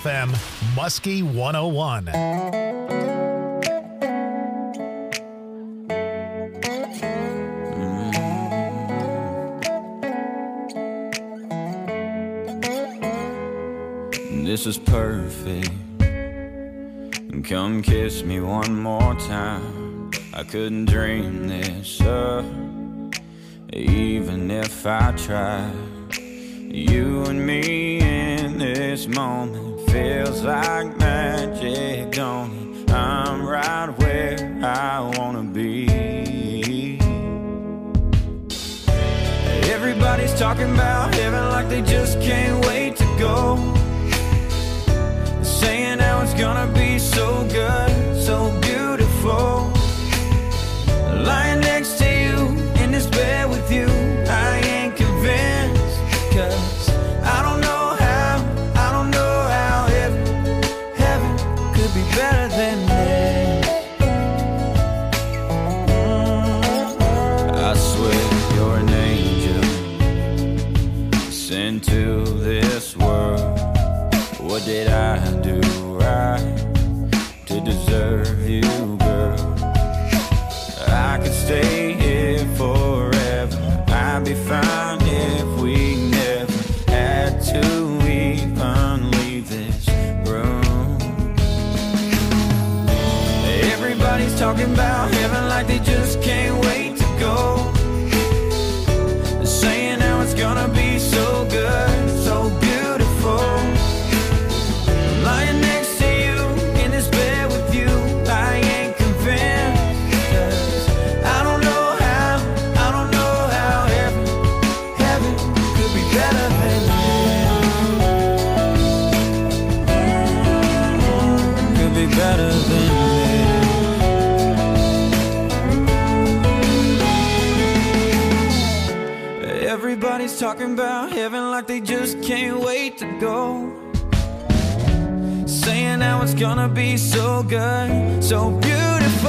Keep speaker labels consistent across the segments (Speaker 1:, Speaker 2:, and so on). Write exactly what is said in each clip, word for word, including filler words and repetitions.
Speaker 1: F M, Muskie one oh one.
Speaker 2: This is perfect. Come kiss me one more time. I couldn't dream this up, even if I tried. You and me in this moment feels like magic, don't it? I'm right where I wanna be. Everybody's talking about heaven like they just can't wait to go. Saying how it's gonna be so good, so beautiful. Lying next to you, in this bed with you, I ain't convinced. Cause I don't know how, I don't know how heaven, heaven could be better than this. Mm-hmm. I swear you're an angel sent to this world. What did I do right to deserve you, girl? I could stay here forever. I'd be fine if we never had to even leave this room. Everybody's talking about heaven like they just can't wait to go. They're saying how it's gonna be so good, so beautiful. Lying next to you, in this bed with you, I ain't convinced. Cause I don't know how, I don't know how heaven, heaven could be better than this. Could be better than this. Everybody's talking about heaven like they just can't wait to go. Saying how it's gonna be so good, so beautiful.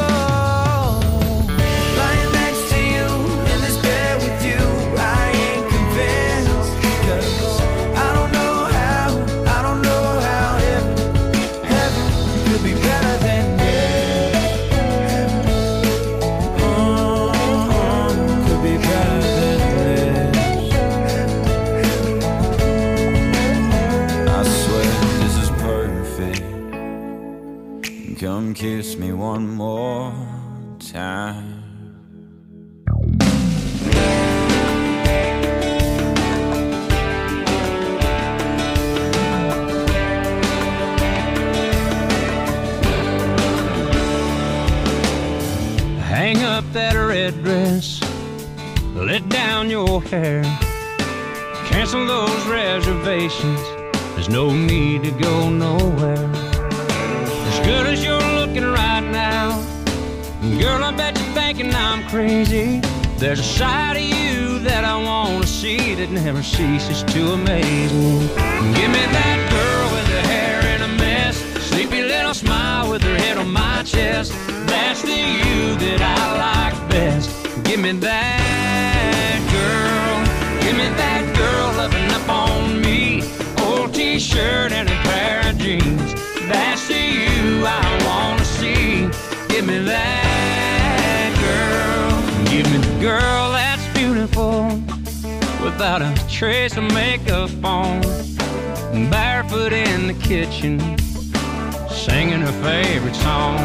Speaker 2: Lying next to you, in this bed with you, I ain't convinced. Cause I don't know how, I don't know how heaven, heaven could be better than this. Oh, could be better than this. I swear this is perfect. Come kiss me one more time.
Speaker 3: Hang up that red dress, let down your hair, cancel those reservations, there's no need to go nowhere. As good as you're looking right now, girl, I bet you're thinking I'm crazy. There's a side of you that I want to see that never ceases to amaze me. Give me that girl with her hair in a mess, sleepy little smile with her head on my chest. That's the you that I like best. Give me that girl, give me that girl loving up on me. Old t-shirt and a pair of jeans. That's the you I wanna see. Give me that girl. Give me the girl that's beautiful, without a trace of makeup on, barefoot in the kitchen, singing her favorite song,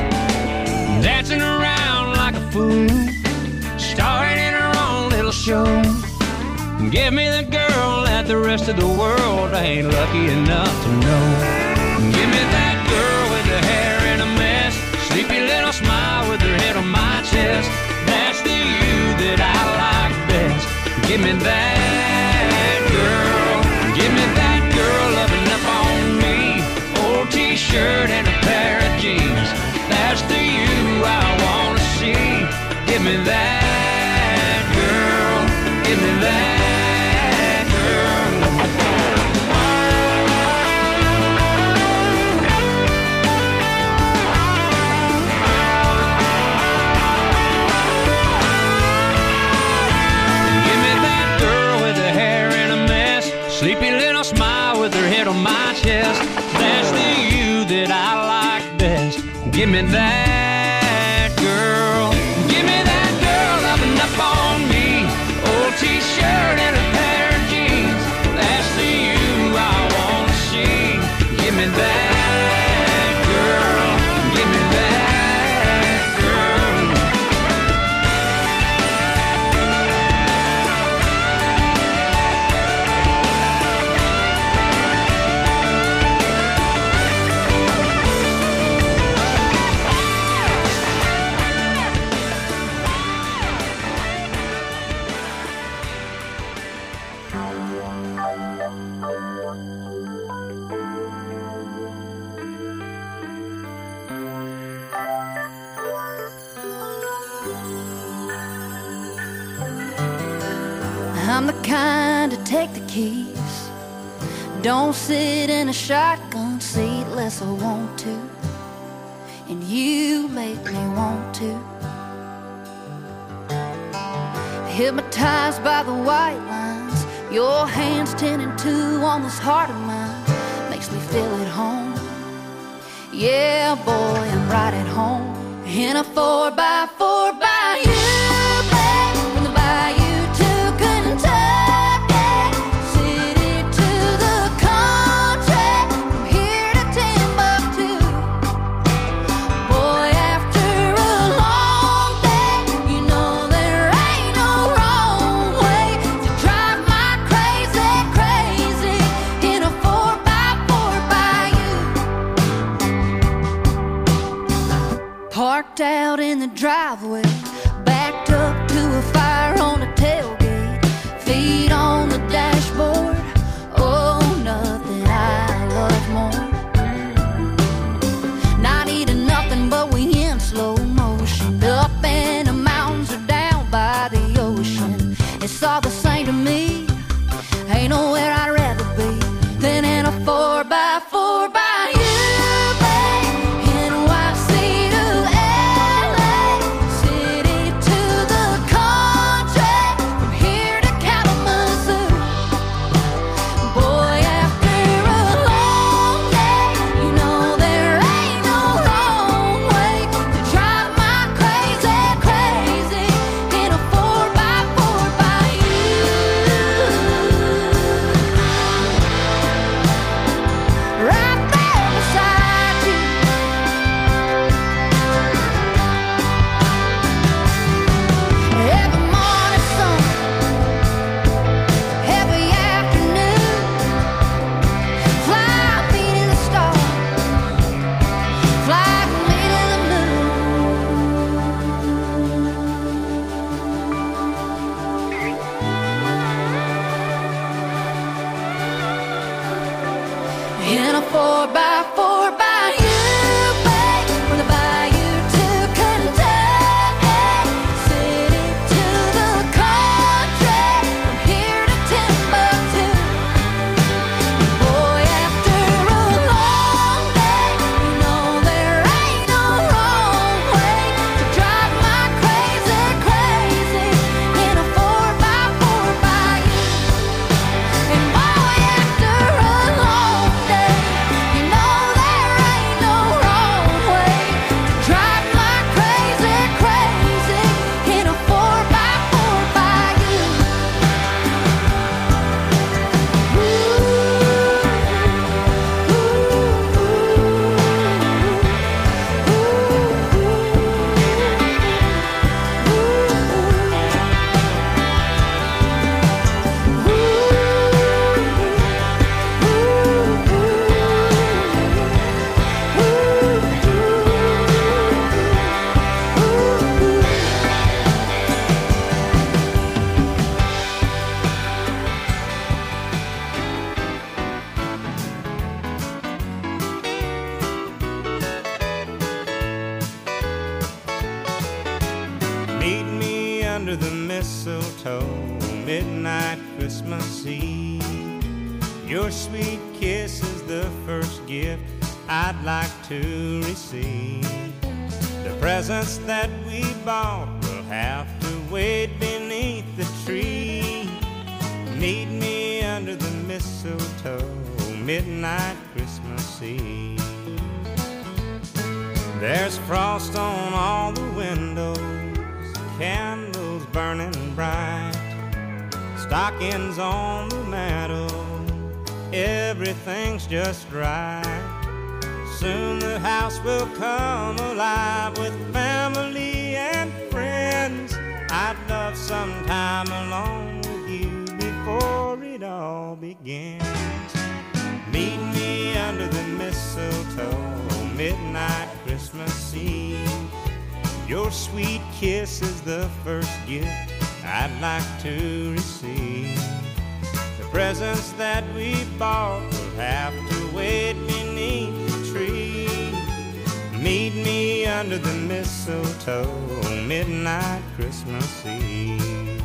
Speaker 3: dancing around like a fool, starring in her own little show. Give me the girl that the rest of the world ain't lucky enough to know. Give me that girl with her hair in a mess, sleepy little smile with her head on my chest. That's the you that I like best. Give me that girl, give me that girl loving up on me. Old t-shirt and a pair of jeans. That's the you I wanna see. Give me that girl, give me that. Sleepy little smile with her head on my chest. that I like best. Give me that girl. Give me that girl loving up on me. Old t-shirt and a pair of jeans. That's the you I wanna see. Give me that girl. Give me that girl.
Speaker 4: I'm the kind to take the keys, don't sit in a shotgun seat unless I want to, and you make me want to. Hypnotized by the white lines, your hands ten and two on this heart of mine, makes me feel at home. Yeah, boy, I'm right at home in a four by four by you. Parked out in the driveway, backed up to a fire on the tailgate, feet on the dashboard. Oh, nothing I love more. Not eating nothing, but we in slow motion, up in the mountains or down by the ocean. It's all the same to me. Ain't nowhere I'd rather be than in a four by four by you. In a four by four by you, babe, from the bayou to Kentucky, city to the country, from here to Timbuktu. Boy, after a long day, you know there ain't no wrong way to drive my crazy, crazy in a four by four by you. And boy, after a long day, you know there ain't no wrong way to drive my crazy, crazy in a four by four by you. Ooh,
Speaker 2: Meet me under the mistletoe, midnight Christmas Eve. Your sweet kiss is the first gift I'd like to receive. The presents that we bought will have to wait beneath the tree. Meet me under the mistletoe, midnight Christmas Eve. There's frost on all the windows, candles burning bright, stockings on the mantel, everything's just right. Soon the house will come alive with family and friends. I'd love some time alone with you before it all begins. Meet me under the mistletoe, midnight Christmas Eve. Your sweet kiss is the first gift I'd like to receive. The presents that we bought will have to wait beneath the tree. Meet me under the mistletoe, midnight Christmas Eve.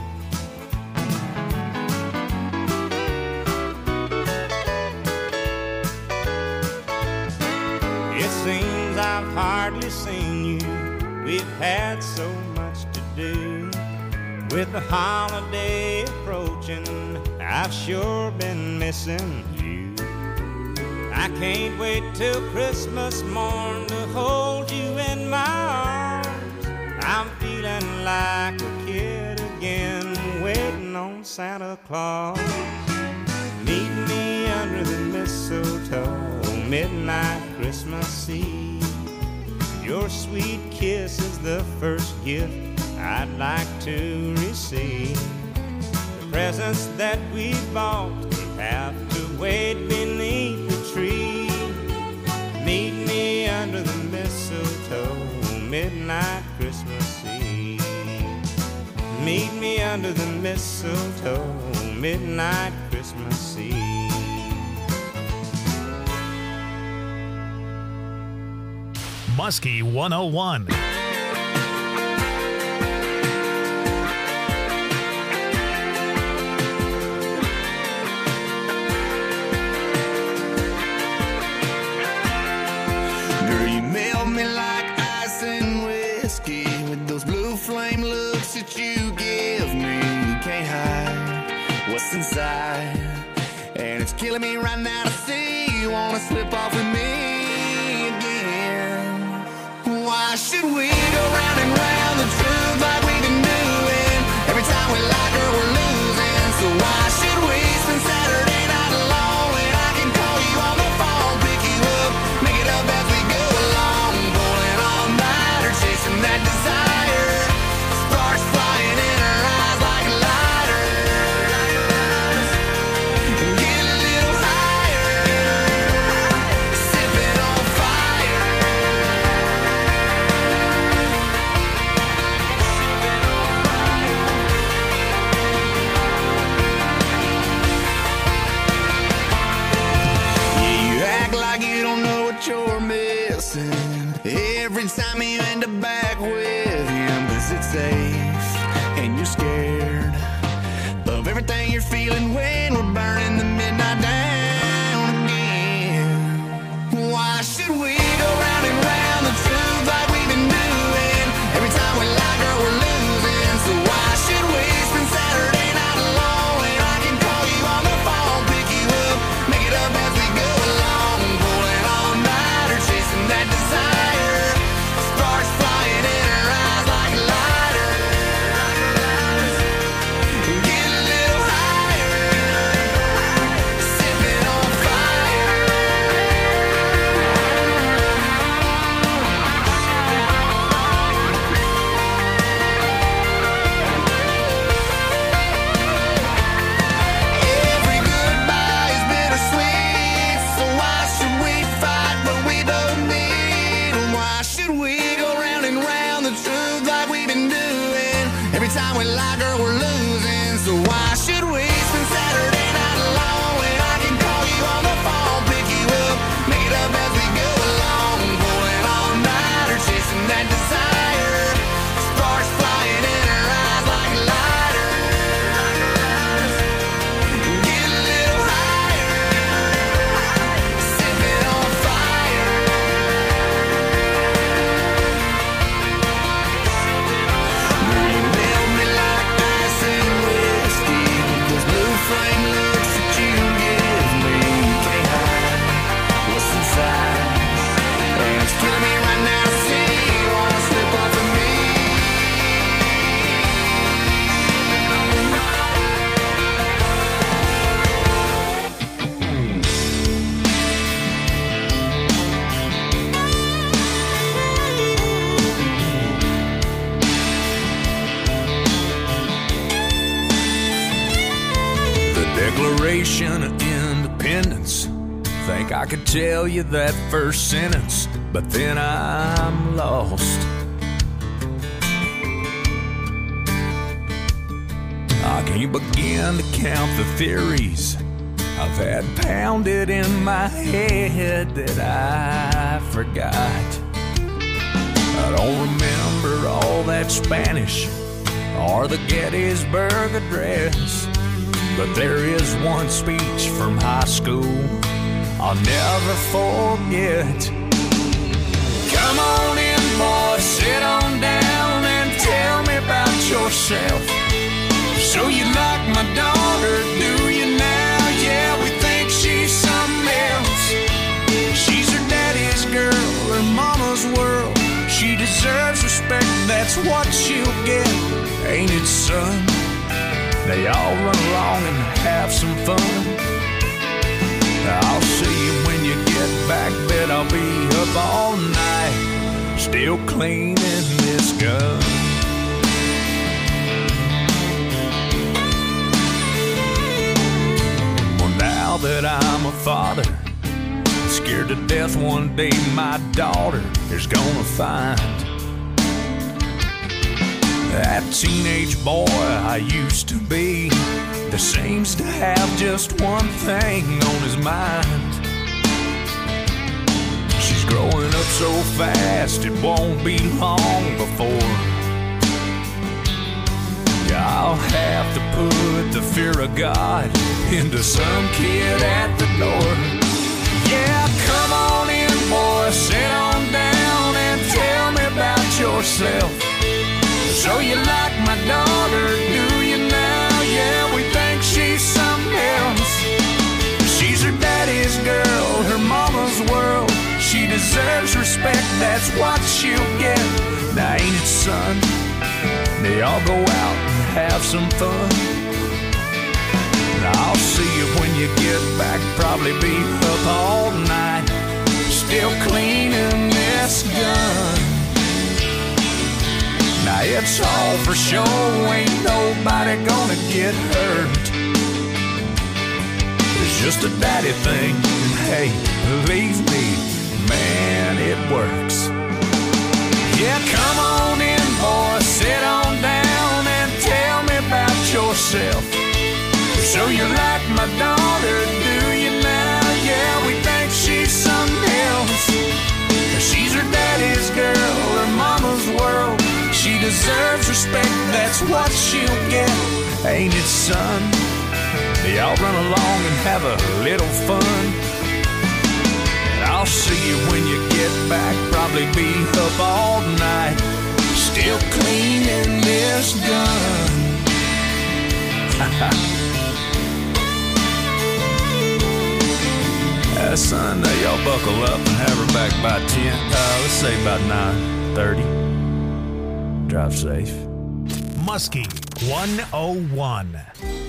Speaker 2: It seems I've hardly seen you, we've had so much to do. With the holiday approaching, I've sure been missing you. I can't wait till Christmas morn to hold you in my arms. I'm feeling like a kid again, waiting on Santa Claus. Meet me under the mistletoe, midnight Christmas Eve. Your sweet kiss is the first gift I'd like to receive. The presents that we bought will have to wait beneath the tree. Meet me under the mistletoe, midnight Christmas Eve. Meet me under the mistletoe, midnight Christmas Eve.
Speaker 1: Muskie one oh one.
Speaker 5: Girl, you melt me like ice and whiskey with those blue flame looks that you give me. You can't hide what's inside, and it's killing me right now to see you wanna slip off with me again. Why should we go round and round the truth like we've been doing? Every time we like her, we're losing. So why should we spend Saturday night alone when I can call you on the phone, pick you up, make it up as we go along, pulling all nighter, chasing that desire, sparks flying in her eyes like lighters. Get a little higher, sipping on fire. Yeah, you act like you don't know what you're missing every time you end up back with him. Cause it's safe and you're scared of everything you're feeling when we're burning the midnight down again. Why should we go round and round the truth like we've been doing? Every time we like her, we're losing. So why should we spend Saturday night alone when I can call you on the phone, pick you up, make it up as we go along, pulling all nighter, chasing that desire, sparks flying in her eyes like lighters. Get a little higher, sipping on fire. Every goodbye is bittersweet, so why should we fight what we both need? Why should we go round and round the truth like we've been doing? Every time we like her, we're losing. So why should we spend Saturday night alone when I can call you on the phone, pick you up, make it up as we go along, pulling all nighter, chasing that desire, sparks flying in her eyes like lighters. Get a little higher, sipping on fire. Girl, you melt me like
Speaker 6: Declaration of Independence. Think I could tell you that first sentence, but then I'm lost. I can't begin to count the theories I've had pounded in my head that I forgot. I don't remember all that Spanish or the Gettysburg Address, but there is one speech from high school I'll never forget. Come on in, boy, sit on down and tell me about yourself. So you like my daughter, do you now? Yeah, we think she's something else. She's her daddy's girl, her mama's world. She deserves respect, that's what she'll get. Ain't it, son? They all run along and have some fun. I'll see you when you get back, bet I'll be up all night, still cleaning this gun. Well, now that I'm a father, scared to death one day my daughter is gonna find that teenage boy I used to be that seems to have just one thing on his mind. She's growing up so fast it won't be long before yeah, I'll have to put the fear of God into some kid at the door. Yeah, come on in, boy, sit on down and tell me about yourself. So you like my daughter, do you now? Yeah, we think she's something else. She's her daddy's girl, her mama's world. She deserves respect, that's what she'll get. Now ain't it, son? They all go out and have some fun. Now I'll see you when you get back, probably be up all night, still cleaning this gun. Now it's all for show, ain't nobody gonna get hurt. It's just a daddy thing, and hey, believe me, man, it works. Yeah, come on in, boy, sit on down and tell me about yourself. So you like my daughter, do you now? Yeah, we think she's something else. She's her daddy's girl, her mama's world. She deserves respect, that's what she'll get. Ain't it, son? They all run along and have a little fun. And I'll see you when you get back, probably be up all night, still cleaning this gun. uh, son, now y'all buckle up and have her back by ten. Uh, let's say about nine thirty. Drive safe.
Speaker 1: Muskie one oh one.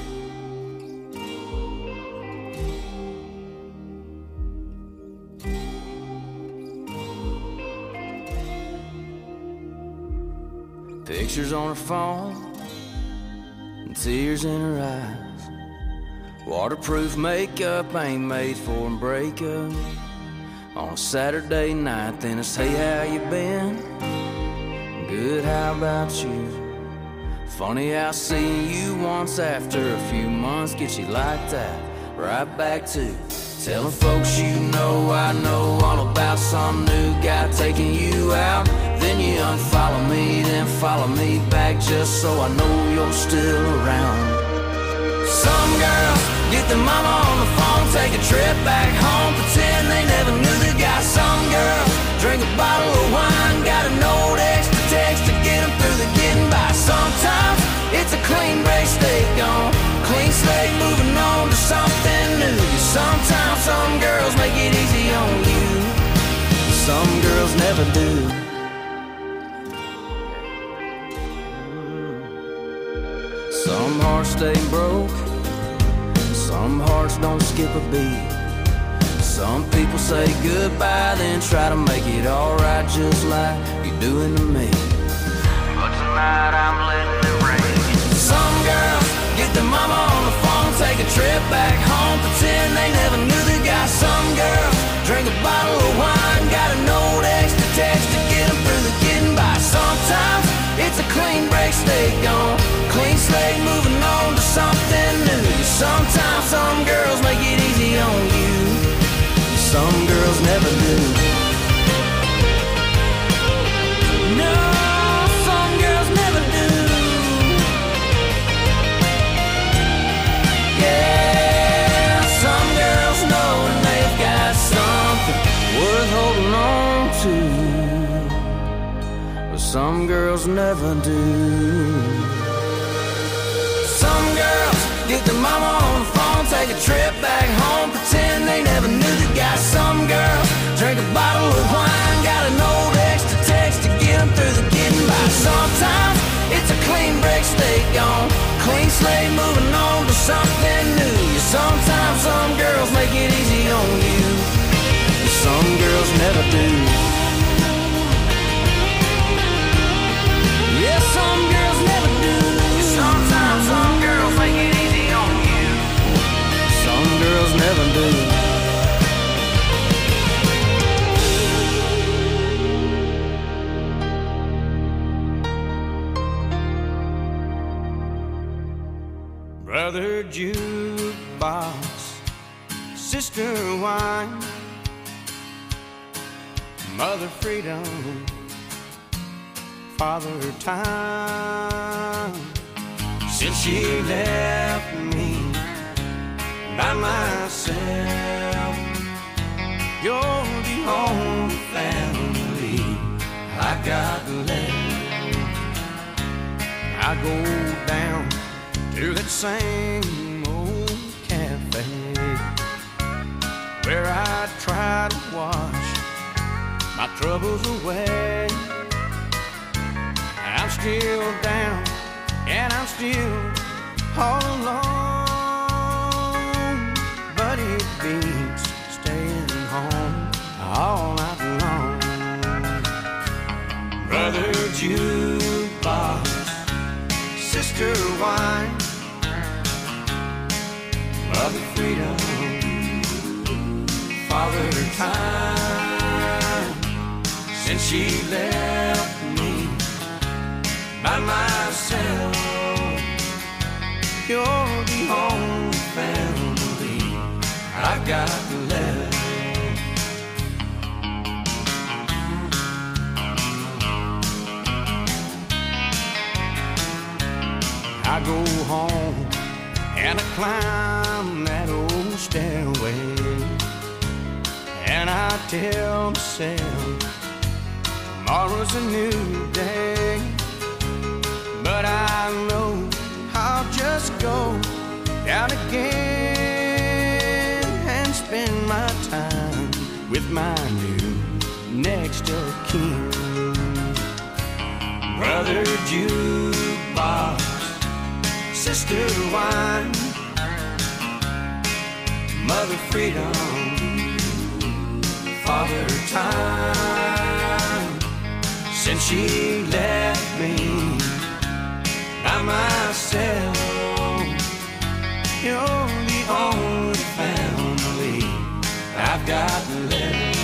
Speaker 2: Pictures on her phone and tears in her eyes. Waterproof makeup ain't made for a breakup. On a Saturday night, then it's hey, how you been? Good, how about you? Funny how seeing you once after a few months gets you like that. Right back to telling folks you know I know all about some new guy taking you out. Then you unfollow me, then follow me back just so I know you're still around. Some girls get their mama on the phone, take a trip back home, pretend they never knew the guy. Some girls drink a bottle of wine, got a note extra text to get them through the getting by. Sometimes it's a clean break, stay gone, clean slate, moving on to something new. Sometimes some girls make it easy on you, some girls never do. Some hearts stay broke, some hearts don't skip a beat. Some people say goodbye, then try to make it alright just like you're doing to me. But tonight I'm letting it rain. Some girls get their mama on the phone, take a trip back home, pretend they never knew the guy. Some girls drink a bottle of wine, got a note extra text to get them through the getting by. Sometimes it's a clean break, stay gone, clean slate, moving on to something new. Sometimes some girls make it easy on you, some girls never do. No, some girls never do. Yeah, some girls know and they've got something worth holding on to, but some girls never do. Some girls get their mama on the phone, take a trip back home, pretend they never knew the guy. Some girls drink a bottle of wine, got an old extra text to get them through the getting by. Sometimes it's a clean break, stay gone, clean slate, moving on to something new. Sometimes some girls make it easy on you, some girls never do. Yeah, some girls never do. Sometimes some girls make it easy on you, some girls never do. Brother jukebox, sister wine, mother freedom, father time. Since she left me by myself, you're the only family I got left. I go down to that same old cafe where I try to wash my troubles away. I'm still down and I'm still all alone, but it beats staying home all night long. Brother jukebox, sister wine, mother freedom, father time. Since she left me by myself, you're the only family I've got left. I go home and I climb that old stairway, and I tell myself tomorrow's a new day. But I know I'll just go down again and spend my time with my new next of kin. Brother jukebox, sister wine, mother freedom, father time. Since she left me by myself, you're the only family I've got left.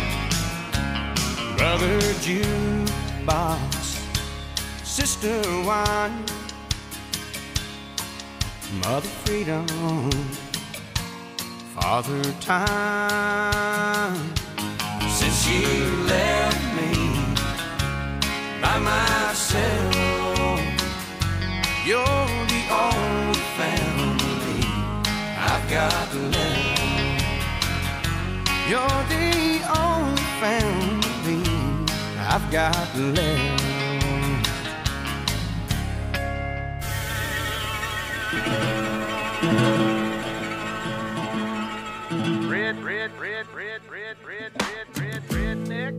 Speaker 2: Brother jukebox, sister wine, mother freedom, father time. Since she left me by myself, you're the only family I've got left. You're the only family I've got left. Red, red, red, red, red, red, red, red, redneck.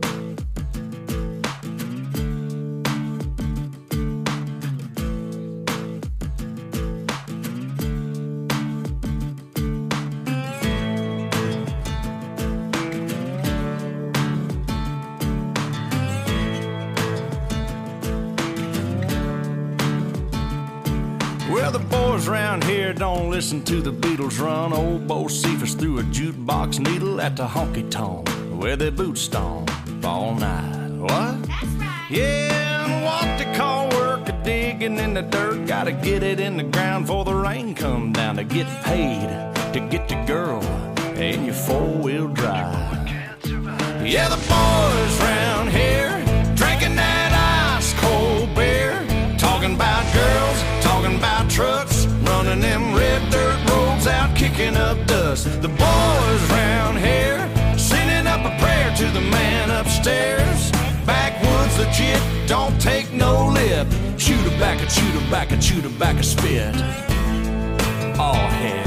Speaker 7: Well, the boys round here don't listen to the Beatles run. Old Bo Cephas threw a jukebox needle at the honky-tonk where they boot stomp all night. What? That's right. Yeah, and what they call work a digging in the dirt. Gotta get it in the ground before the rain come down to get paid, to get the girl in your four-wheel drive. Yeah, the boys round here drinking that ice cold beer, talking about girls, talking about trucks, running them red dirt roads out, kicking up dust. The boys round here sending up a prayer to the man upstairs. Backwoods legit, don't take no lip. Shoot her back, a shoot her back, a shoot her back, a spit. Oh heck.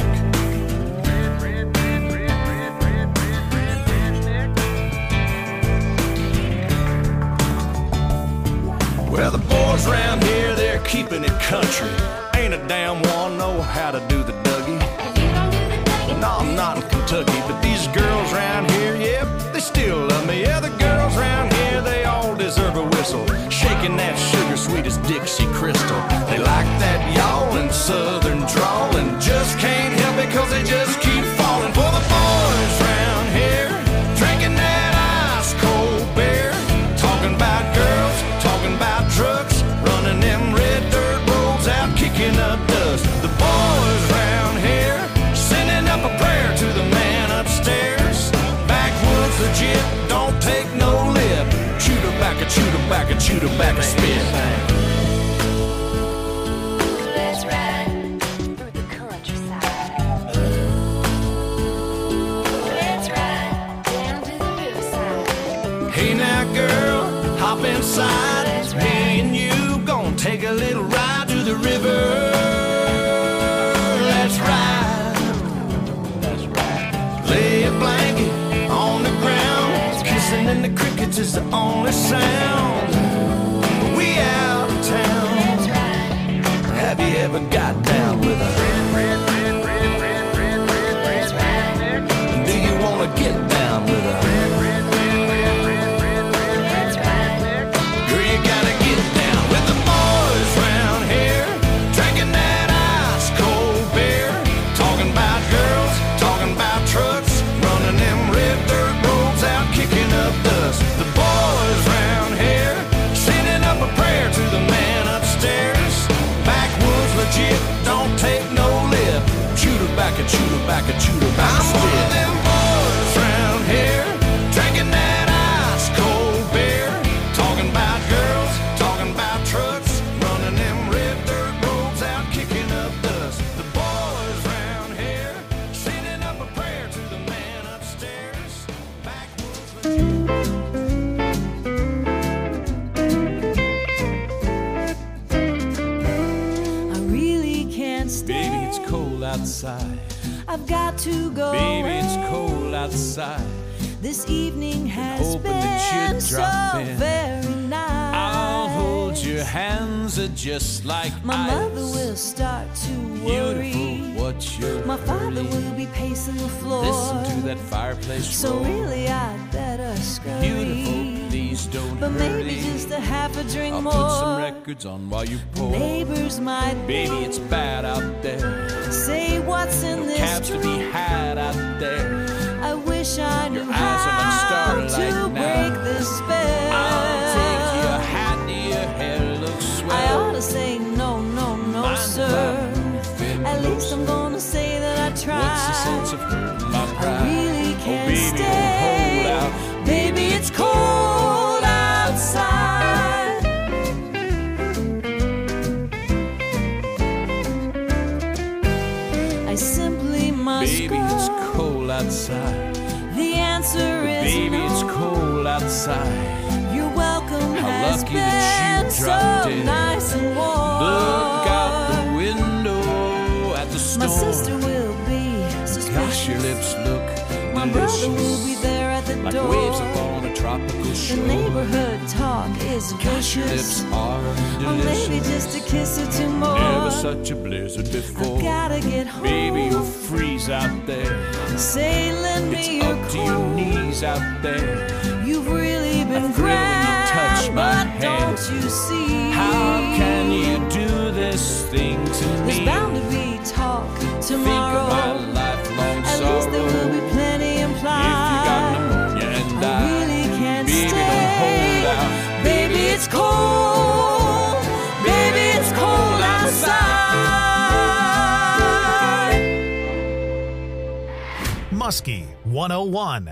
Speaker 7: Well, the boys around here, they're keeping it country. Ain't a damn one know how to do the Dougie. No, I'm not in Kentucky, but these girls around here, yep, they still love me. Yeah, the girls around here, they all deserve a whistle. Shaking that sugar sweet as Dixie Crystal. They like that yawling southern drawl and just can't help it cause they just keep falling for the boys around here. Drinking that ice cold beer, talking about girls, talking about trucks, running them red dirt roads out, kicking up dust. The boys round here sending up a prayer to the man upstairs. Backwoods legit, don't take no lip. Shoot her back, a shoot her back, a shoot her back, a spit.
Speaker 4: Let's ride through the countryside. Let's ride down to the riverside.
Speaker 7: Hey now girl, hop inside. Me and you gon' take a little ride to the river. Let's ride. Let's ride. Lay a blanket on the ground. Kissing in the crickets is the only sound. We out of town.
Speaker 4: Let's ride.
Speaker 7: Have you ever got down with a
Speaker 4: Let's ride.
Speaker 7: Do you wanna get down with a
Speaker 4: Let's ride.
Speaker 7: Girl, you gotta get down with the boys round here, drinking that ice cold beer, talking about girls, talking about trucks, running them red dirt roads out, kicking up dust. The boys round here sending up a prayer to the man upstairs. Backwoods legit, don't take no lip. Shoot her back and shoot her back and shoot her back. I'm one of them boys round here, drinking that ice cold beer, talking about girls, talking about trucks, running them red dirt roads out, kicking up dust. The boys round here sending up a prayer to the man upstairs. Backwoods
Speaker 8: I really can't stay.
Speaker 6: Baby, it's cold outside.
Speaker 8: I've got to go.
Speaker 6: Baby, it's
Speaker 8: away.
Speaker 6: cold outside.
Speaker 8: This evening has
Speaker 6: hoping that
Speaker 8: been
Speaker 6: you'd
Speaker 8: so
Speaker 6: drop in.
Speaker 8: very nice.
Speaker 6: I'll hold your hands are just like
Speaker 8: My
Speaker 6: ice.
Speaker 8: mother will start to worry.
Speaker 6: Beautiful, what you're
Speaker 8: My father
Speaker 6: early.
Speaker 8: will be pacing the floor.
Speaker 6: Listen to that fireplace
Speaker 8: So
Speaker 6: roar.
Speaker 8: really I'd better scurry.
Speaker 6: Beautiful, please don't
Speaker 8: But
Speaker 6: hurry.
Speaker 8: maybe just a half a drink
Speaker 6: I'll
Speaker 8: more.
Speaker 6: put some records on while you pour.
Speaker 8: Neighbors might
Speaker 6: Baby, it's bad out there.
Speaker 8: say what's in this
Speaker 6: Cabs to be
Speaker 8: drink.
Speaker 6: had out there.
Speaker 8: I wish I knew
Speaker 6: Your eyes are like
Speaker 8: how
Speaker 6: starlight
Speaker 8: to
Speaker 6: now.
Speaker 8: break this spell.
Speaker 6: I'll take your hat to your hair looks swell.
Speaker 8: I ought to say no, no, no,
Speaker 6: Mind
Speaker 8: sir.
Speaker 6: if I
Speaker 8: At least I'm gonna say that I tried.
Speaker 6: What's the sense of hurting my
Speaker 8: I
Speaker 6: pride?
Speaker 8: really
Speaker 6: Oh,
Speaker 8: can't
Speaker 6: baby,
Speaker 8: stay.
Speaker 6: hold out.
Speaker 8: Baby, it's cold outside. I simply must
Speaker 6: Baby,
Speaker 8: go.
Speaker 6: it's cold outside.
Speaker 8: The answer is
Speaker 6: Baby,
Speaker 8: no.
Speaker 6: it's cold outside.
Speaker 8: Your welcome
Speaker 6: How
Speaker 8: has
Speaker 6: lucky that
Speaker 8: been
Speaker 6: you dropped
Speaker 8: so
Speaker 6: in.
Speaker 8: nice and warm.
Speaker 6: Look out the window at the storm.
Speaker 8: My sister will be suspicious.
Speaker 6: Gosh, your lips look
Speaker 8: My brother will
Speaker 6: delicious.
Speaker 8: be there at the
Speaker 6: Like
Speaker 8: door.
Speaker 6: waves upon a tropical
Speaker 8: The
Speaker 6: shore.
Speaker 8: neighborhood talk is
Speaker 6: Gosh, your
Speaker 8: vicious.
Speaker 6: lips are
Speaker 8: Or maybe
Speaker 6: delicious.
Speaker 8: just a kiss or two more.
Speaker 6: Never such a blizzard before.
Speaker 8: I gotta get home.
Speaker 6: Baby, you'll freeze out there.
Speaker 8: Say, lend
Speaker 6: It's
Speaker 8: me your
Speaker 6: up to your
Speaker 8: coat.
Speaker 6: knees out there.
Speaker 8: You've really been
Speaker 6: I thrill when you
Speaker 8: grand,
Speaker 6: touch my
Speaker 8: but
Speaker 6: hand.
Speaker 8: don't you see?
Speaker 6: How can you do this thing to
Speaker 8: This
Speaker 6: me?
Speaker 1: Muskie one oh one.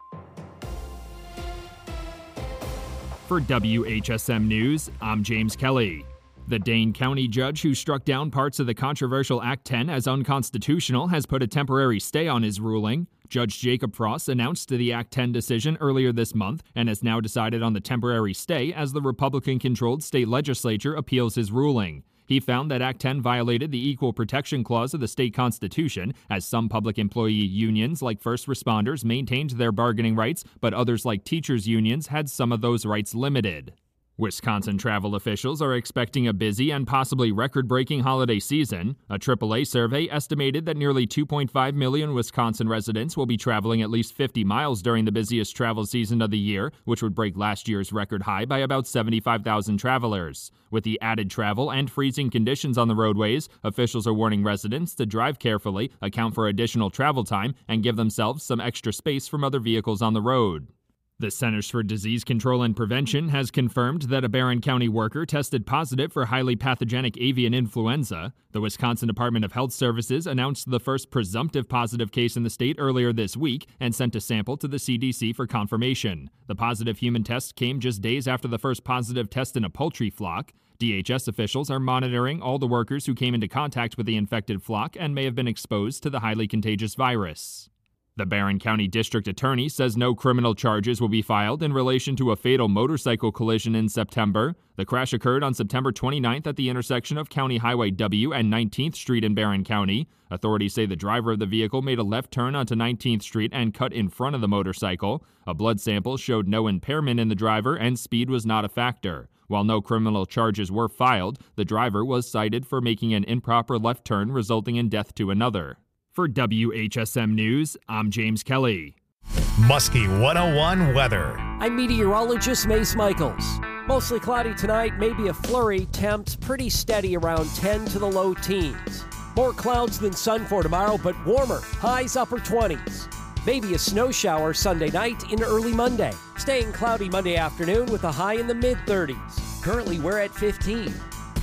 Speaker 9: For W H S M News, I'm James Kelly. The Dane County judge who struck down parts of the controversial Act ten as unconstitutional has put a temporary stay on his ruling. Judge Jacob Frost announced the Act ten decision earlier this month and has now decided on the temporary stay as the Republican-controlled state legislature appeals his ruling. He found that Act ten violated the Equal Protection Clause of the state constitution, as some public employee unions like first responders maintained their bargaining rights, but others like teachers' unions had some of those rights limited. Wisconsin travel officials are expecting a busy and possibly record-breaking holiday season. A triple A survey estimated that nearly two point five million Wisconsin residents will be traveling at least fifty miles during the busiest travel season of the year, which would break last year's record high by about seventy-five thousand travelers. With the added travel and freezing conditions on the roadways, officials are warning residents to drive carefully, account for additional travel time, and give themselves some extra space from other vehicles on the road. The Centers for Disease Control and Prevention has confirmed that a Barron County worker tested positive for highly pathogenic avian influenza. The Wisconsin Department of Health Services announced the first presumptive positive case in the state earlier this week and sent a sample to the C D C for confirmation. The positive human test came just days after the first positive test in a poultry flock. D H S officials are monitoring all the workers who came into contact with the infected flock and may have been exposed to the highly contagious virus. The Barron County District Attorney says no criminal charges will be filed in relation to a fatal motorcycle collision in September. The crash occurred on September twenty-ninth at the intersection of County Highway W and nineteenth Street in Barron County. Authorities say the driver of the vehicle made a left turn onto nineteenth Street and cut in front of the motorcycle. A blood sample showed no impairment in the driver and speed was not a factor. While no criminal charges were filed, the driver was cited for making an improper left turn resulting in death to another. For W H S M News, I'm James Kelly.
Speaker 1: Muskie one oh one weather.
Speaker 10: I'm meteorologist Mace Michaels. Mostly cloudy tonight, maybe a flurry. Temps pretty steady around ten to the low teens. More clouds than sun for tomorrow, but warmer. Highs upper twenties. Maybe a snow shower Sunday night into early Monday. Staying cloudy Monday afternoon with a high in the mid thirties. Currently, we're at fifteen.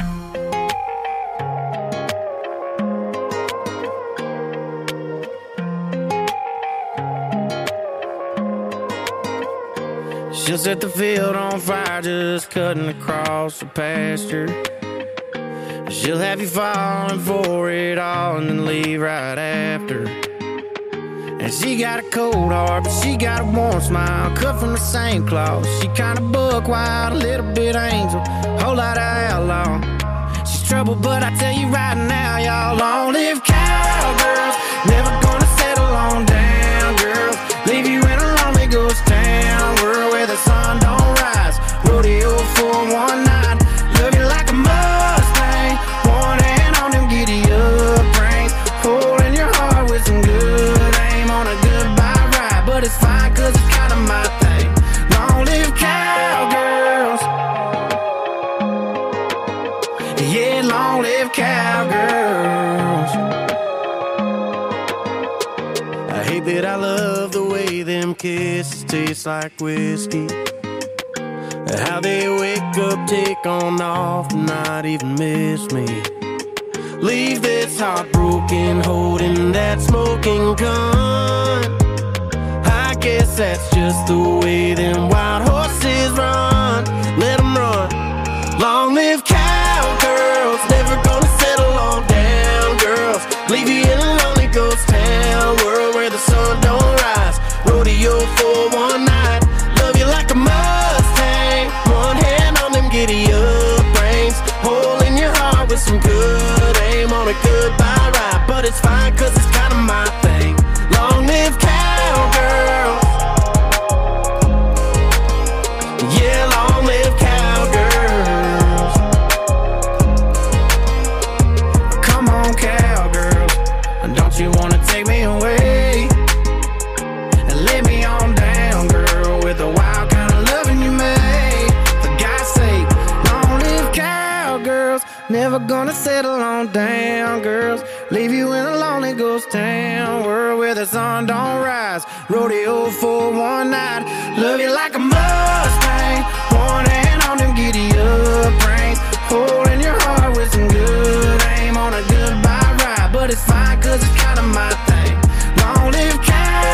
Speaker 7: She'll set the field on fire just cutting across the pasture. She'll have you falling for it all and then leave right after. And she got a cold heart, but she got a warm smile, cut from the same cloth. She kinda buck wild, a little bit angel, whole lot of outlaw. She's trouble, but I tell you right now, y'all, long live cowgirls. Never gonna settle on down, girls. Leave you in a lonely ghost town, world where the sun don't rise. Rodeo for one night, love you like a Mustang. One hand on them giddy up reins, holding your heart with some good aim on a goodbye ride. But it's fine, cause it's kinda my thing. Long live cowgirls. Yeah, long live cowgirls. I hate that I love the way them kisses taste like whiskey. How they wake up, take on off, and not even miss me. Leave this heartbroken, holding that smoking gun. I guess that's just the way them wild horses run. Let them run. Long live cowgirls, never gonna settle on down, girls. Leave you in a lonely ghost town, world where the sun don't rise. Rodeo for one night, love you like a Mustang. One hand on them giddy up reins, holding your heart with some good aim on a goodbye ride. But it's fine, cause it's kinda my thing. Long live cowgirls. Yeah, long live cowgirls. Come on, cowgirls, don't you wanna take me away and lay me on down, girl, with the wild kind of loving you made. For God's sake, long live cowgirls. Never gonna settle on down, girls. Leave you in a lonely ghost town, world where the sun don't rise. Rodeo for one night, love you like a Mustang. One hand on them giddy up reins, holding your heart with some good aim on a goodbye ride. But it's fine, cause it's kinda my thing. Long live cowgirls.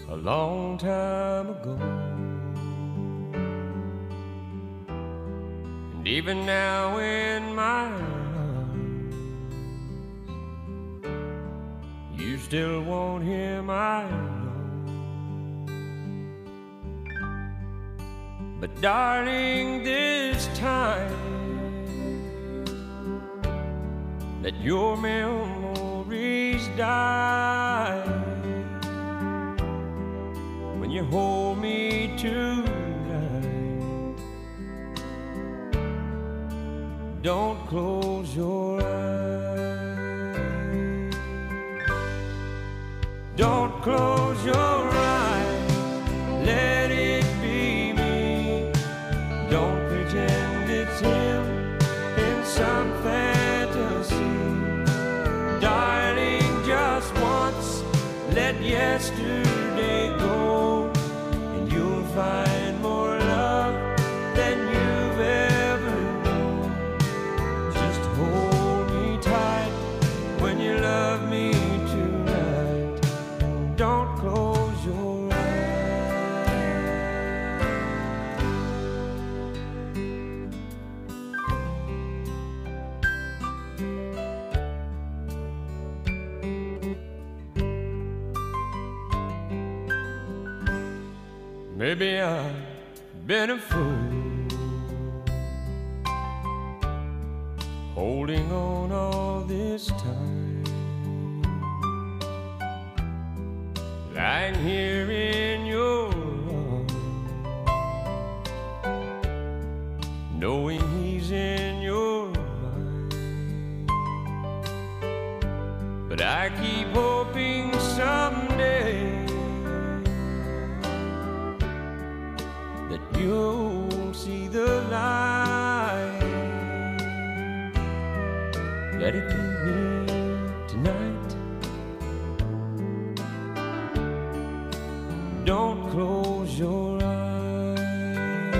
Speaker 11: a long time ago. And even now in my arms, you still want him, I know. But darling, this time let your memories die. When you hold me tonight, don't close your eyes. Don't close your eyes, let it be me. Don't pretend it's him in some fantasy. Darling, just once, let yesterday go, and you'll find more love than you've ever known. Just hold me tight when you love me tonight, and don't close your eyes. Maybe I've been a fool, holding on all this time, lying here in your arms, knowing he's in your mind. But I keep hoping someday that you'll see the light. Let it be me tonight. Don't close your eyes.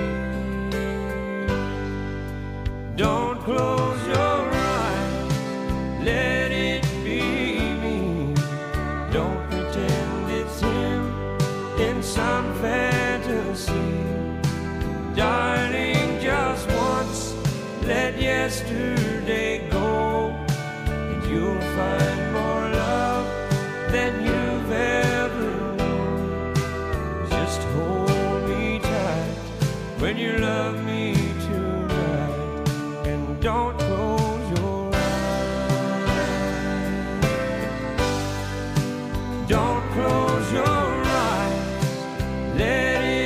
Speaker 11: Don't close your eyes. Let it be me. Don't pretend it's him in some fantasy. Darling, just once, let yesterday go, and you'll find more love than you've ever known. Just hold me tight when you love me tonight, and don't close your eyes. Don't close your eyes, let it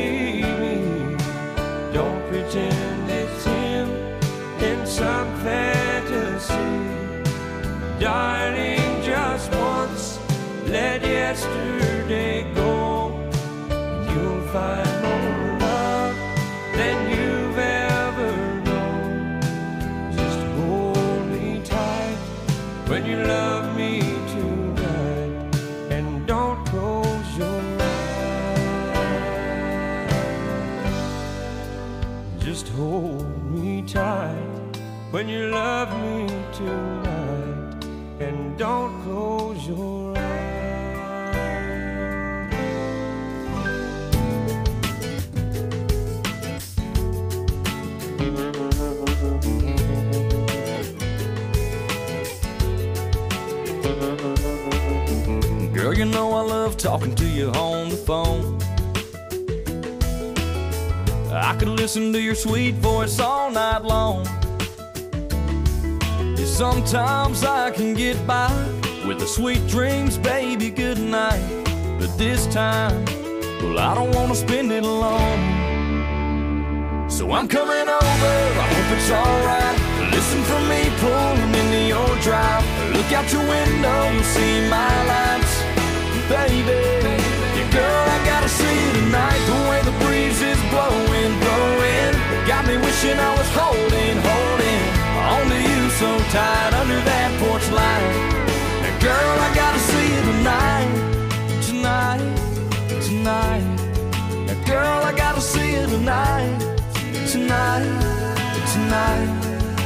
Speaker 11: pretend it's him in some fantasy. Darling, just once, let yesterday go, and you'll find more love than you've ever known. Just hold me tight when you love me tonight, and don't close your eyes. Just hold me tight when you love me tonight, and don't close your eyes.
Speaker 7: Girl, you know I love talking to you on the phone. I could listen to your sweet voice all night long. Yeah, sometimes I can get by with the sweet dreams, baby, good night. But this time, well, I don't want to spend it alone. So I'm coming over, I hope it's alright. Listen for me pulling into your drive. Look out your window, you'll see my lights. Baby, yeah, girl, I gotta see you tonight. The way the breeze is blowing, blowing, got me wishing I was holding, holding onto you so tight under that porch light. Now, girl, I gotta see you tonight, tonight, tonight. Now, girl, I gotta see you tonight, tonight, tonight.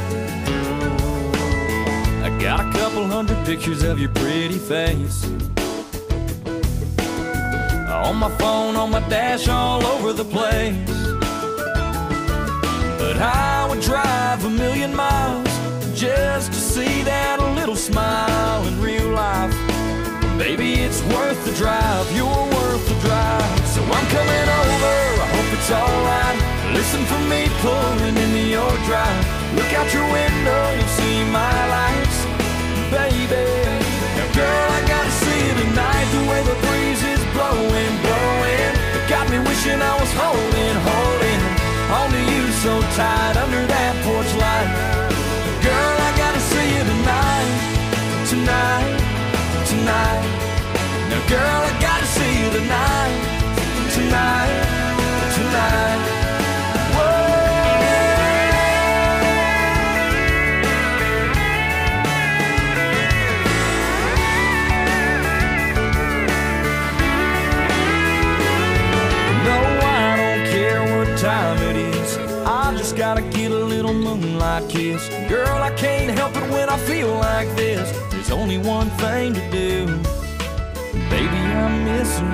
Speaker 7: I got a couple hundred pictures of your pretty face. On my phone, on my dash, all over the place. But I would drive a million miles just to see that little smile in real life. Baby, it's worth the drive, you're worth the drive. So I'm coming over, I hope it's alright. Listen for me pulling into your drive. Look out your window, you'll see my lights. Baby, now girl, I gotta see you tonight. The way the breeze is blowing, blowing. It got me wishing I was holding, holding onto you so tight under that porch light. Girl, I gotta see you tonight, tonight, tonight. Now girl, I gotta see you tonight, tonight, tonight. Time it is, I just gotta get a little moonlight kiss. Girl, I can't help it when I feel like this. There's only one thing to do, baby, I'm missing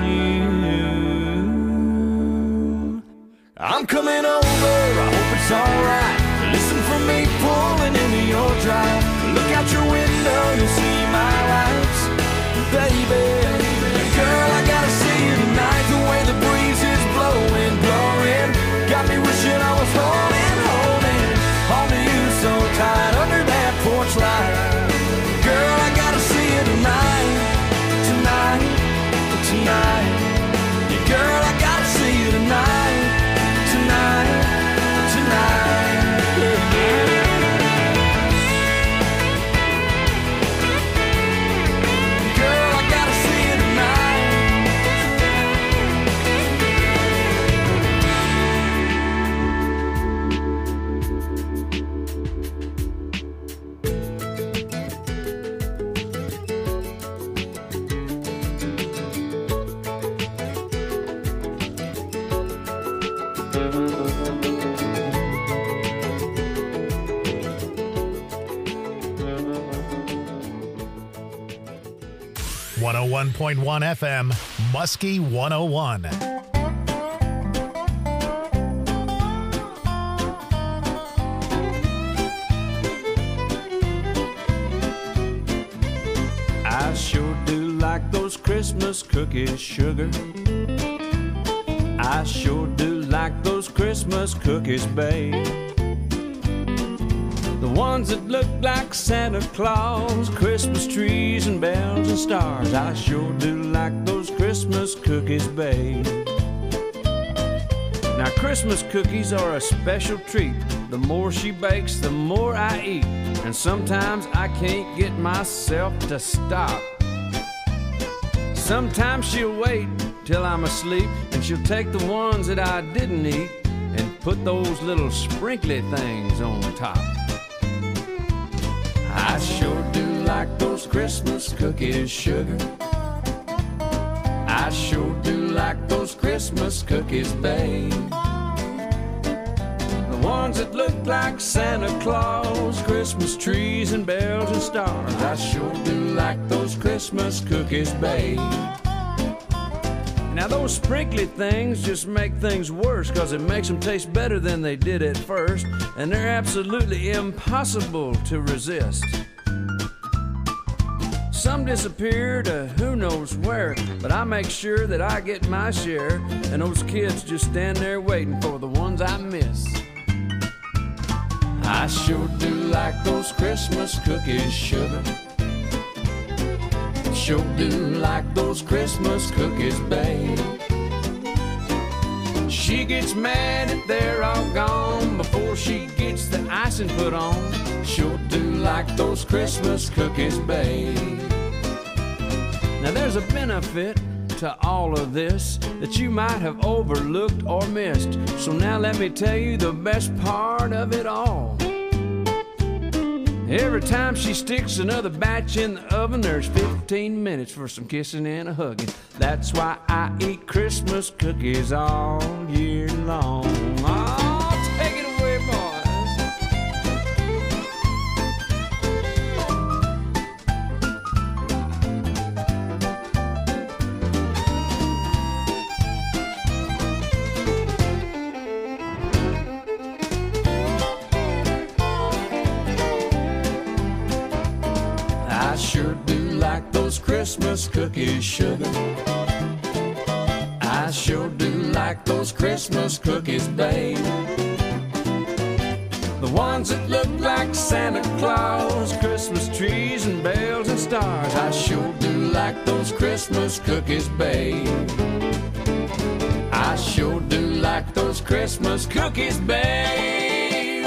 Speaker 7: you. I'm coming over, I hope it's alright. Listen for me pulling into your drive. Look out your window, you'll see my lights. Baby, girl, I gotta see you tonight. The way the breeze is blowing, blowing. Got me wishing I was holding, holding onto you so tight under that porch light. Girl, I gotta see you tonight, tonight, tonight. Yeah, girl, I gotta see you tonight, tonight, tonight. Yeah, yeah. Girl, I gotta see you tonight.
Speaker 1: one oh one point one F M, Muskie one oh one.
Speaker 11: I sure do like those Christmas cookies, sugar. I sure do like those Christmas cookies, babe. The ones that look like Santa Claus, Christmas trees and bells and stars. I sure do like those Christmas cookies, babe. Now Christmas cookies are a special treat. The more she bakes, the more I eat. And sometimes I can't get myself to stop. Sometimes she'll wait till I'm asleep, and she'll take the ones that I didn't eat and put those little sprinkly things on top. I sure do like those Christmas cookies, sugar. I sure do like those Christmas cookies, babe. The ones that look like Santa Claus, Christmas trees and bells and stars. I sure do like those Christmas cookies, babe. Now those sprinkly things just make things worse, 'cause it makes them taste better than they did at first, and they're absolutely impossible to resist. Some disappear to who knows where, but I make sure that I get my share, and those kids just stand there waiting for the ones I miss. I sure do like those Christmas cookies, sugar. Sure do like those Christmas cookies, babe. She gets mad if they're all gone before she gets the icing put on. Sure do like those Christmas cookies, babe. Now there's a benefit to all of this that you might have overlooked or missed. So now let me tell you the best part of it all. Every time she sticks another batch in the oven, there's fifteen minutes for some kissing and a hugging. That's why I eat Christmas cookies all year long. Oh, take it away, boys. Christmas cookies, sugar. I sure do like those Christmas cookies, babe. The ones that look like Santa Claus, Christmas trees and bells and stars. I sure do like those Christmas cookies, babe. I sure do like those Christmas cookies, babe.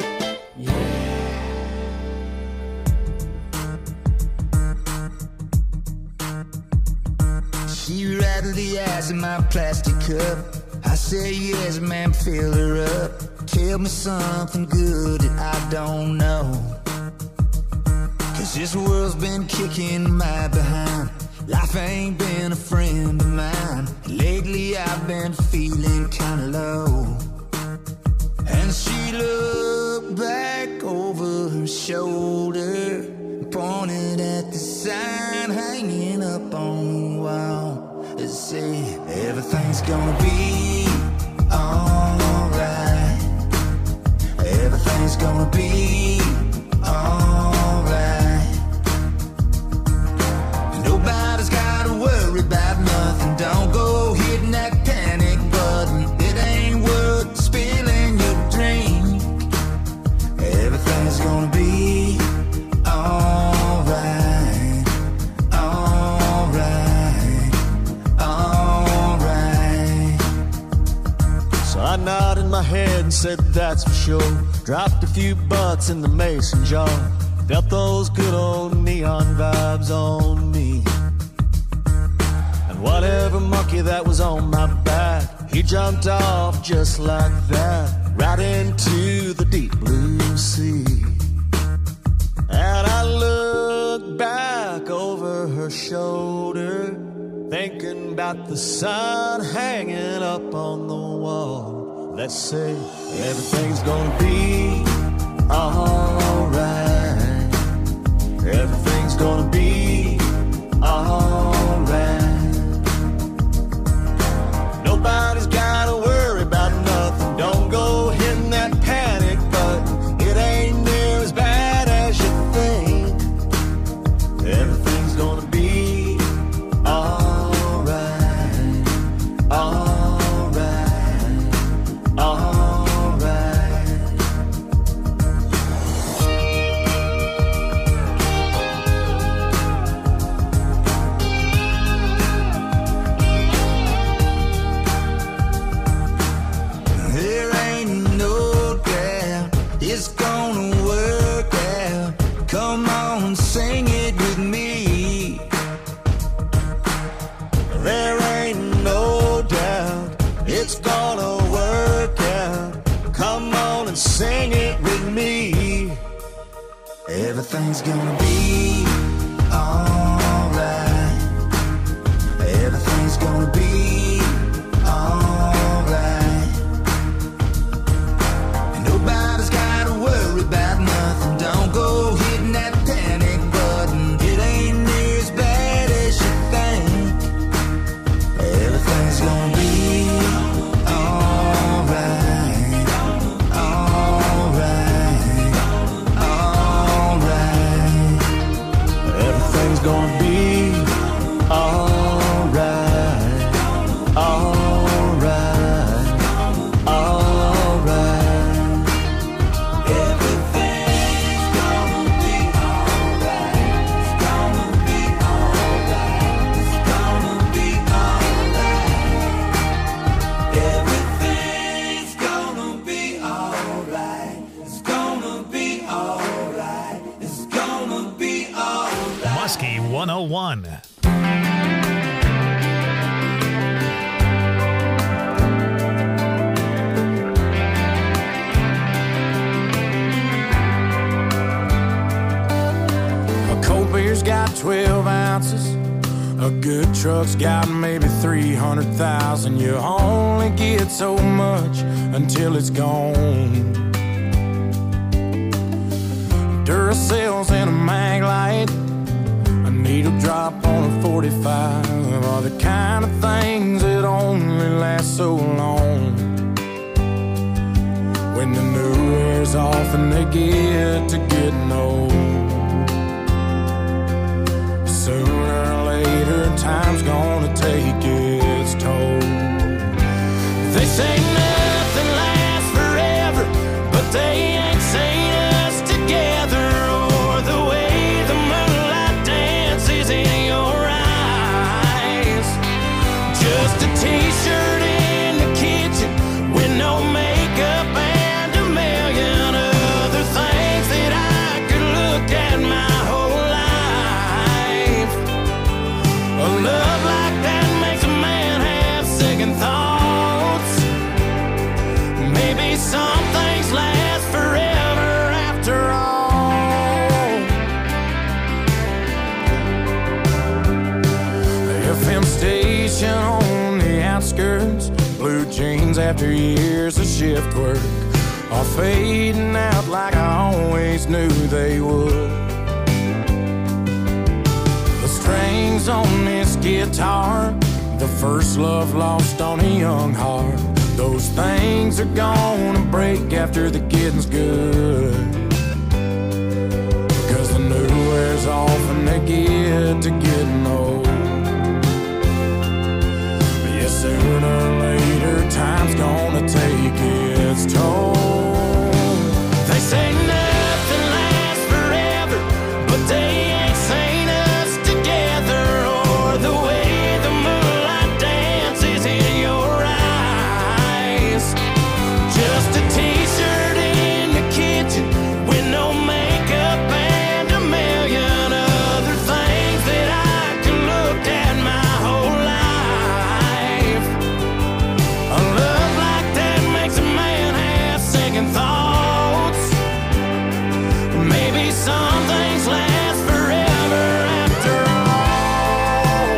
Speaker 5: She rattled the ice in my plastic cup. I said yes, man, fill her up. Tell me something good that I don't know. Cause this world's been kicking my behind. Life ain't been a friend of mine. Lately I've been feeling kinda low. And she looked back over her shoulder, pointed at the sign hanging up on the wall. It said, everything's gonna be alright. Everything's gonna be alright. Nobody's gotta worry about nothing. Don't go hitting that panic button. It ain't worth spilling your drink. Everything's gonna be alright. Alright. Alright.
Speaker 12: So I nodded my head and said that's for sure. Dropped a few bucks in the mason jar. Felt those good old neon vibes on me. And whatever monkey that was on my back, he jumped off just like that, right into the deep blue sea. And I looked back over her shoulder, thinking about the sign hanging up on the wall. Let's say everything's gonna be alright. Everything's gonna be alright. Nobody's gotta worry about nothing. Don't go hitting that panic button. It ain't near as bad as you think. Everything's gonna be alright. Alright. Alright.
Speaker 5: Sing it with me. There ain't no doubt it's gonna work out. Come on and sing it with me. Everything's gonna be alright. Everything's gonna be alright. Nobody's gotta worry about nothing. Don't go hitting that panic button. It ain't near as bad as you think. Everything's gonna be alright. Alright. Alright.
Speaker 12: Everything's gonna be alright. Alright. Alright.
Speaker 11: Everything's gonna be alright. It's gonna be alright. It's gonna be alright. Everything's gonna be alright. It's gonna be alright. It's gonna be alright.
Speaker 1: Muskie one oh one.
Speaker 7: A cold beer's got twelve ounces. A good truck's got maybe three hundred thousand. You only get so much until it's gone. Duracells and a mag light, a needle drop on a forty-five are the kind of things that only last so long. When the new wears off and they get to getting old, sooner or later time's gonna take its toll. They say nothing lasts forever, but they ain't seen us together, or the way the moonlight dances in your eyes. Just a t-shirt in the kitchen with no makeup and a million other things that I could look at my whole life. A love like that makes a man have second thoughts. Maybe some things last forever after all. The F M station on the outskirts, blue jeans after years of shift work, are fading out like I always knew they would. The strings on this guitar, the first love lost on a young heart, those things are gonna break after the getting's good. Cause the new wears off and they get to getting old. But yeah, sooner or later time's gonna take its toll. They say nothing lasts forever, but they ain't seen us together, or the way the moonlight dances in your eyes. Just a t-shirt in the kitchen with no makeup and a million other things that I can look at my whole life. A love like that makes a man have second thoughts. Maybe some things last forever after all.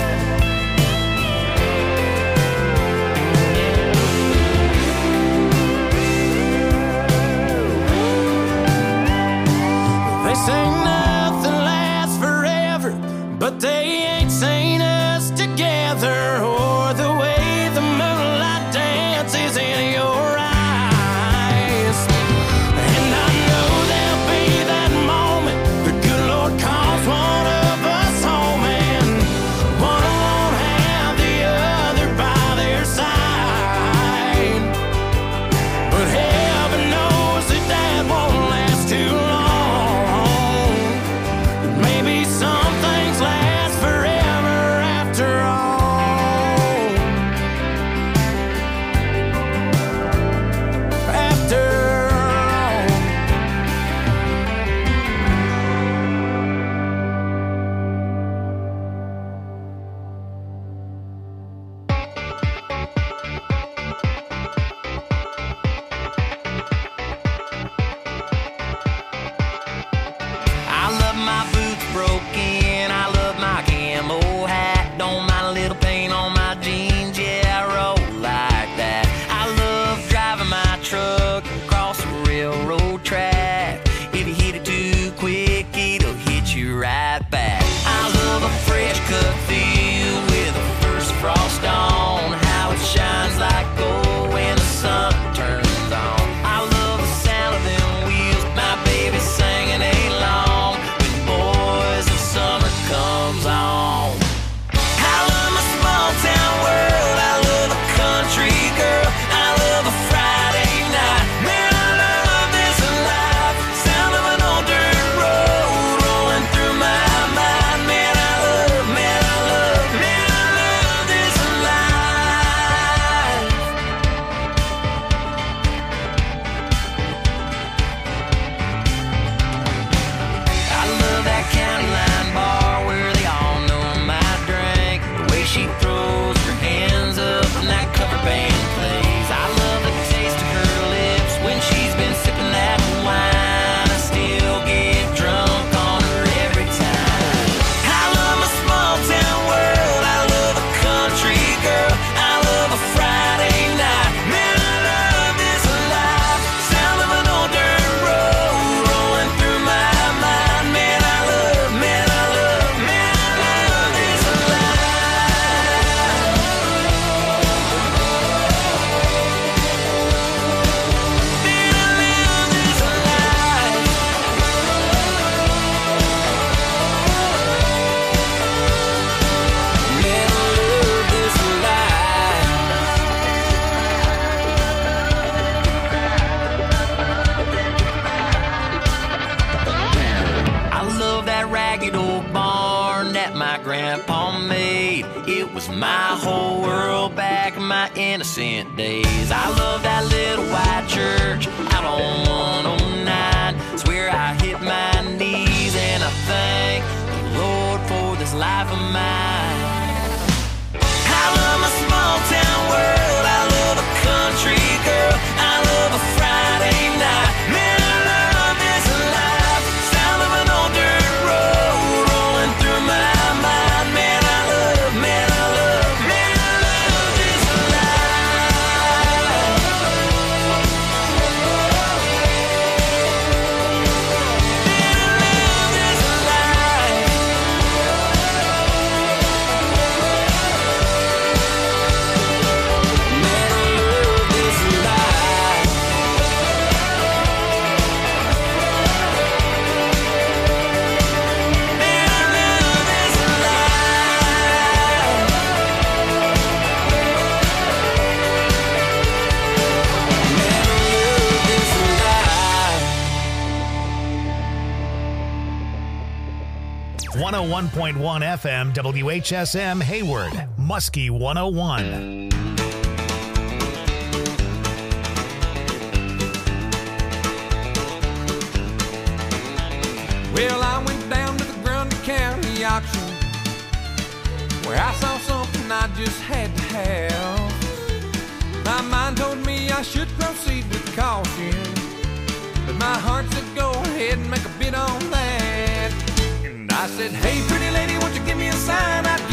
Speaker 7: They say nothing lasts forever, but they ain't seen us together, or the way the moonlight dances in your eyes. And I know there'll be that moment the good Lord calls one of us home, and one won't have the other by their side. But heaven knows that that won't last too long. Maybe some things last forever
Speaker 2: grandpa made. It was my whole world back in my innocent days. I love that little white church out on one oh nine. Swear I hit my knees and I thank the Lord for this life of mine. I love my small town world. I love a country girl. I love a Friday night. Man, I love this life. Sound of an old dirt road rolling through my mind. Man, I love, man, I love, man, I love this life. Man, I love this life. Man, I love this life. Man, I love this life. Man, I love this life.
Speaker 1: one oh one point one F M, W H S M, Hayward, Muskie one oh one.
Speaker 6: Well, I went down to the Grundy County auction where I saw something I just had to have. My mind told me I should proceed with caution, but my heart said go ahead and make a bid on that. And I said, hey, pretty lady, won't you give me a sign? I'd